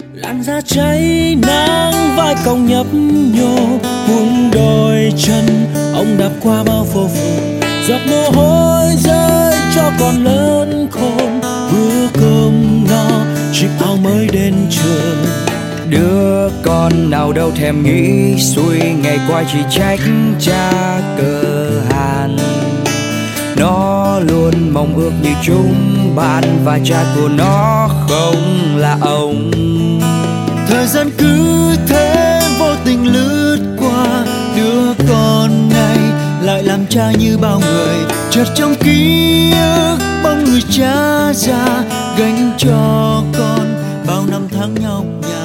làn da cháy nắng vai cong nhấp nhô buông đôi chân ông đạp qua bao phố phường, giọt mồ hôi rơi cho con lớn khôn, bữa cơm no chiếc áo mới đến trường. Đứa con nào đâu thèm nghĩ xuôi, ngày qua chỉ trách cha cơ hàn. Nó luôn mong ước như chúng bạn, và cha của nó không là ông. Thời gian cứ thế vô tình lướt qua, đứa con này lại làm cha như bao người. Chợt trong ký ức bóng người cha già gánh cho con bao năm tháng nhọc nhằn.